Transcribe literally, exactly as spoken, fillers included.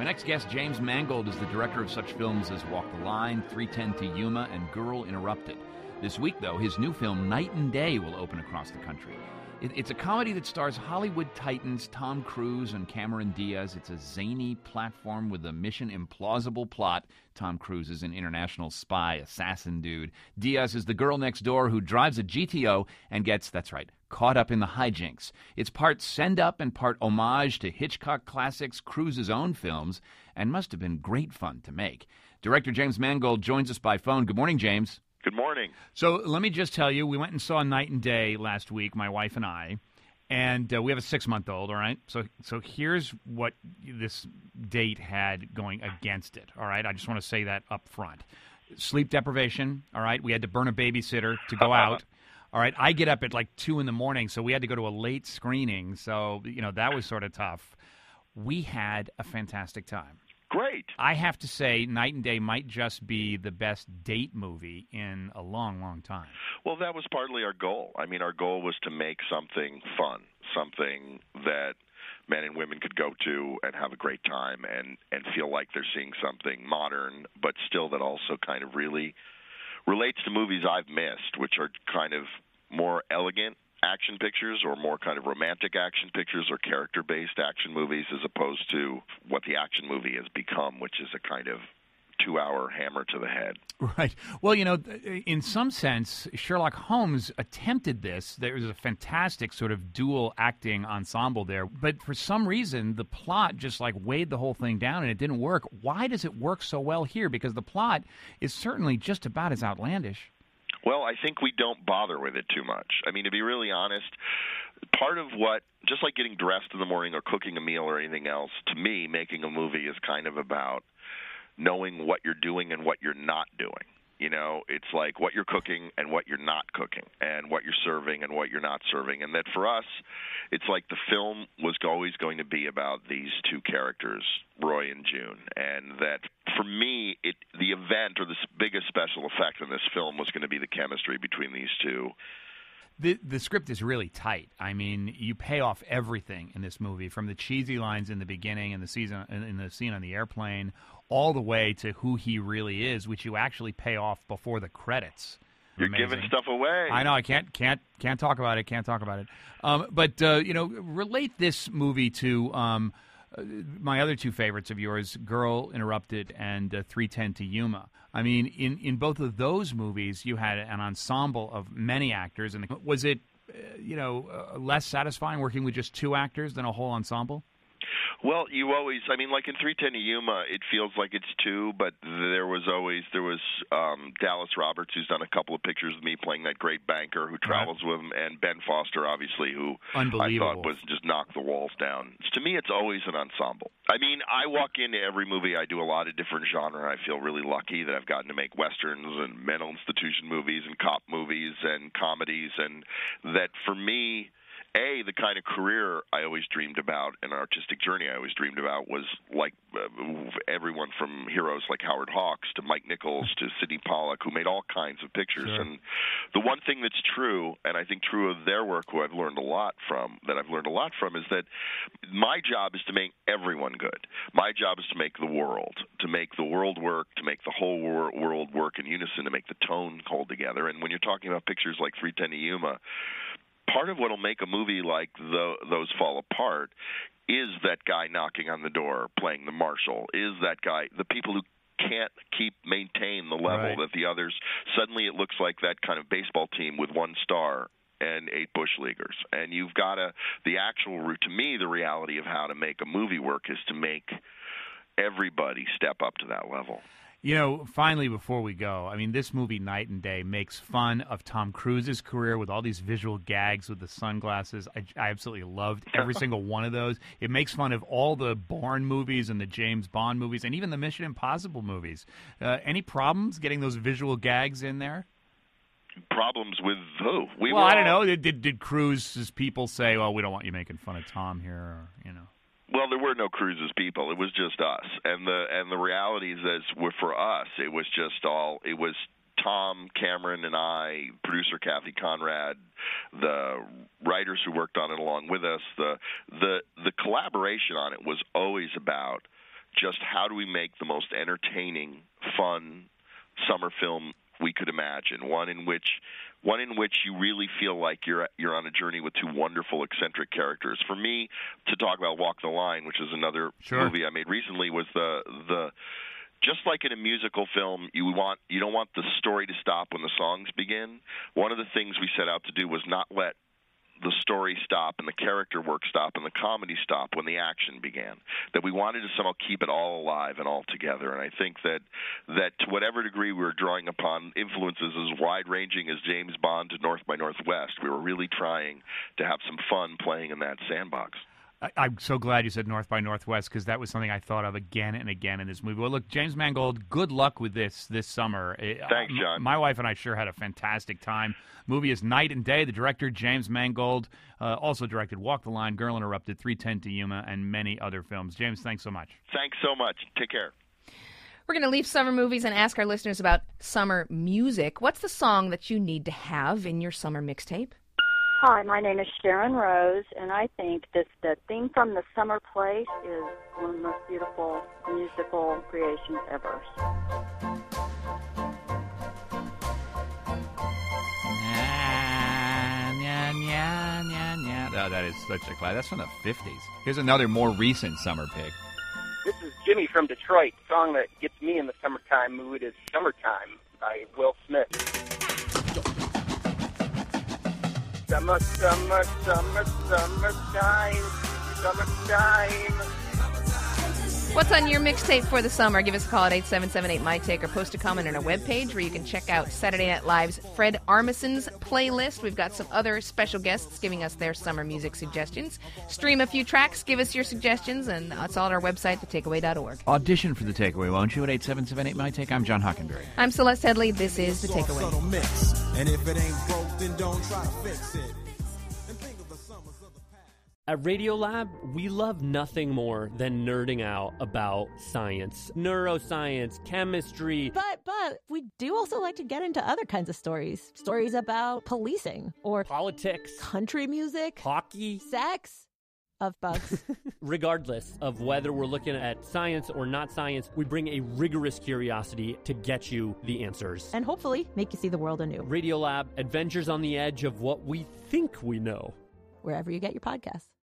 next guest, James Mangold, is the director of such films as Walk the Line, three ten to Yuma, and Girl Interrupted. This week, though, his new film, Night and Day, will open across the country. It, it's a comedy that stars Hollywood titans Tom Cruise and Cameron Diaz. It's a zany platform with a mission implausible plot. Tom Cruise is an international spy, assassin dude. Diaz is the girl next door who drives a G T O and gets, that's right, caught up in the hijinks. It's part send-up and part homage to Hitchcock classics, Cruise's own films, and must have been great fun to make. Director James Mangold joins us by phone. Good morning, James. Good morning. So let me just tell you, we went and saw Night and Day last week, my wife and I, and uh, we have a six-month-old, all right? So so here's what this date had going against it, all right? I just want to say that up front. Sleep deprivation, all right? We had to burn a babysitter to go out. All right, I get up at like two in the morning, so we had to go to a late screening, so, you know, that was sort of tough. We had a fantastic time. Great. I have to say, Night and Day might just be the best date movie in a long, long time. Well, that was partly our goal. I mean, our goal was to make something fun, something that men and women could go to and have a great time and, and feel like they're seeing something modern, but still that also kind of really relates to movies I've missed, which are kind of more elegant action pictures or more kind of romantic action pictures or character-based action movies as opposed to what the action movie has become, which is a kind of two-hour hammer to the head. Right. Well, you know, in some sense, Sherlock Holmes attempted this. There was a fantastic sort of dual acting ensemble there. But for some reason, the plot just like weighed the whole thing down and it didn't work. Why does it work so well here? Because the plot is certainly just about as outlandish. Well, I think we don't bother with it too much. I mean, to be really honest, part of what, just like getting dressed in the morning or cooking a meal or anything else, to me, making a movie is kind of about knowing what you're doing and what you're not doing. You know, it's like what you're cooking and what you're not cooking and what you're serving and what you're not serving. And that for us, it's like the film was always going to be about these two characters, Roy and June. And that for me, it the event or the biggest special effect in this film was going to be the chemistry between these two. The the script is really tight. I mean, you pay off everything in this movie, from the cheesy lines in the beginning and the season in the scene on the airplane, all the way to who he really is, which you actually pay off before the credits. You're Amazing. Giving stuff away. I know. I can't can't can't talk about it. Can't talk about it. Um, but uh, you know, relate this movie to um, uh, my other two favorites of yours, Girl Interrupted and uh, three ten to Yuma. I mean, in, in both of those movies, you had an ensemble of many actors. And was it, uh, you know, uh, less satisfying working with just two actors than a whole ensemble? Well, you always, I mean, like in three ten to Yuma, it feels like it's two, but there was always, there was um, Dallas Roberts, who's done a couple of pictures of me playing that great banker who travels right. with him, and Ben Foster, obviously, who I thought was just knocked the walls down. To me, it's always an ensemble. I mean, I walk into every movie, I do a lot of different genre. I feel really lucky that I've gotten to make westerns and mental institution movies and cop movies and comedies, and that for me, A, the kind of career I always dreamed about, an artistic journey I always dreamed about, was like uh, everyone from heroes like Howard Hawks to Mike Nichols to Sidney Pollack, who made all kinds of pictures. Sure. And the one thing that's true, and I think true of their work, who I've learned a lot from, that I've learned a lot from, is that my job is to make everyone good. My job is to make the world, to make the world work, to make the whole wor- world work in unison, to make the tone hold together. And when you're talking about pictures like three ten to Yuma, part of what will make a movie like the, those fall apart is that guy knocking on the door playing the marshal, is that guy, the people who can't keep maintain the level right. that the others, suddenly it looks like that kind of baseball team with one star and eight bush leaguers. And you've got to, the actual route, to me, the reality of how to make a movie work is to make everybody step up to that level. You know, finally, before we go, I mean, this movie, Night and Day, makes fun of Tom Cruise's career with all these visual gags with the sunglasses. I, I absolutely loved every single one of those. It makes fun of all the Bourne movies and the James Bond movies and even the Mission Impossible movies. Uh, any problems getting those visual gags in there? Problems with who? We well, were I don't all... know. Did, did Cruise's people say, well, we don't want you making fun of Tom here, or, you know? Well, there were no Cruise's people. It was just us, and the and the reality is that for us, it was just all. It was Tom, Cameron, and I, producer Kathy Conrad, the writers who worked on it along with us. The the the collaboration on it was always about just how do we make the most entertaining, fun summer film we could imagine, one in which one in which you really feel like you're you're on a journey with two wonderful, eccentric characters. For me, to talk about Walk the Line, which is another sure. movie I made recently, was the the just like in a musical film, you want you don't want the story to stop when the songs begin. One of the things we set out to do was not let the story stop and the character work stop and the comedy stop when the action began. That we wanted to somehow keep it all alive and all together. And I think that that to whatever degree we were drawing upon influences as wide-ranging as James Bond to North by Northwest, we were really trying to have some fun playing in that sandbox. I, I'm so glad you said North by Northwest, because that was something I thought of again and again in this movie. Well, look, James Mangold, good luck with this this summer. Thanks, John. Uh, my wife and I sure had a fantastic time. Movie is Night and Day. The director, James Mangold, uh, also directed Walk the Line, Girl Interrupted, three ten to Yuma, and many other films. James, thanks so much. Thanks so much. Take care. We're going to leave summer movies and ask our listeners about summer music. What's the song that you need to have in your summer mixtape? Hi, my name is Sharon Rose, and I think this the theme from The Summer Place is one of the most beautiful musical creations ever. Nya, nya, nya, nya. Oh, that is such a class. That's from the fifties. Here's another more recent summer pick. This is Jimmy from Detroit. The song that gets me in the summertime mood is Summertime by Will Smith. Summer, summer, summer, summertime, summertime. What's on your mixtape for the summer? Give us a call at eight seven seven eight, M Y Take or post a comment on our webpage where you can check out Saturday Night Live's Fred Armisen's playlist. We've got some other special guests giving us their summer music suggestions. Stream a few tracks, give us your suggestions, and it's all at our website, the takeaway dot org. Audition for The Takeaway, won't you, at eight seven seven eight, M Y Take? I'm John Hockenberry. I'm Celeste Headley. This is The Takeaway. Mix. And if it ain't broke, then don't try to fix it. At Radiolab, we love nothing more than nerding out about science, neuroscience, chemistry. But, but, we do also like to get into other kinds of stories. Stories about policing or politics, country music, hockey, sex, of bugs. Regardless of whether we're looking at science or not science, we bring a rigorous curiosity to get you the answers. And hopefully make you see the world anew. Radiolab, adventures on the edge of what we think we know. Wherever you get your podcasts.